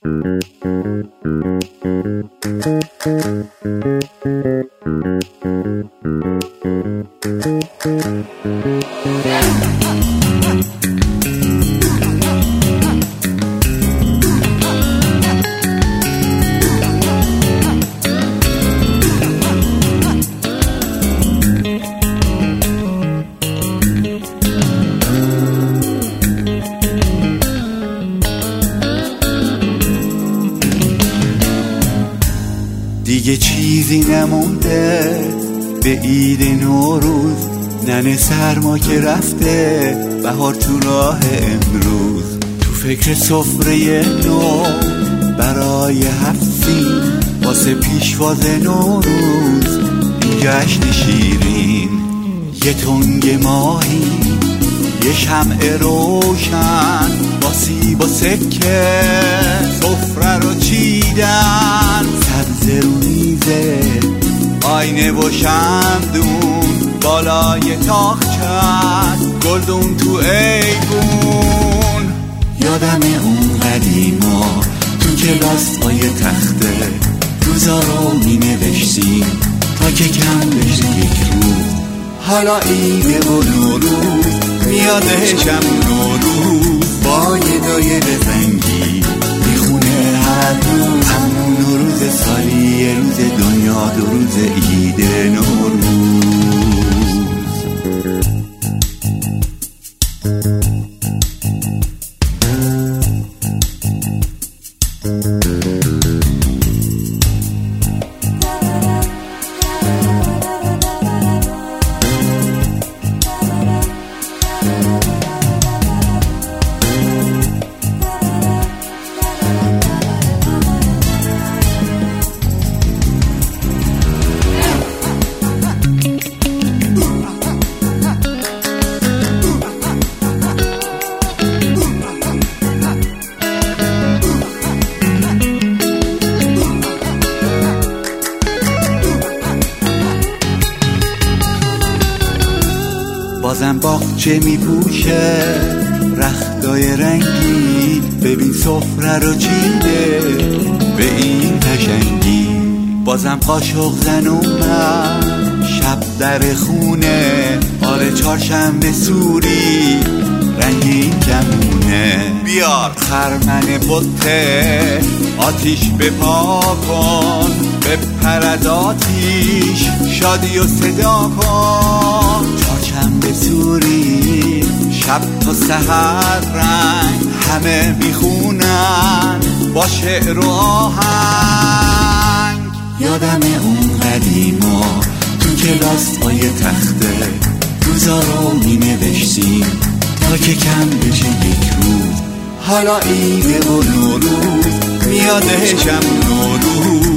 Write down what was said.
دیگه چیزی نمونده به عید نوروز، ننه سرما که رفته، بهار تو راه امروز. تو فکر سفره نو برای 7 سین، واسه پیشواز نوروز این جشن شیرین. یه تنگ ماهی، یه شمع روشن، با سیب و سکه سفره رو چیدن. سبز رو میزه، آینه و شمدون بالای تاقچه، گلدون تو ایوون. یادم اون قدیما تو کلاس پای تخته، روزا رو می نوشتیم تا که کم بشه یک روز. حالا عیده و نوروز میادشم نوروز، با یه دایره زنگی میخونه هر روز. همون نوروز سالی، یه روز دنیا، 2 روز عید نوروز. بازم باغچه میپوشه رختای رنگی، ببین سفره رو چیده به این قشنگی. بازم قاشق زن اومد شب در خونه، آره چهارشنبه سوری رنگین کمونه. بیار خرمن بطه، آتیش بپا کن، بپرد آتیش، شادی و صدا کن. چهارشنبه سوری شب تا سحر رنگ، همه میخونن با شعر و آهنگ. یادم اون قدیما تو کلاس پای تخته، روزا رو می نوشتیم تا که کم بشه یک روز. حالا عیده و نوروز میادشم نوروز.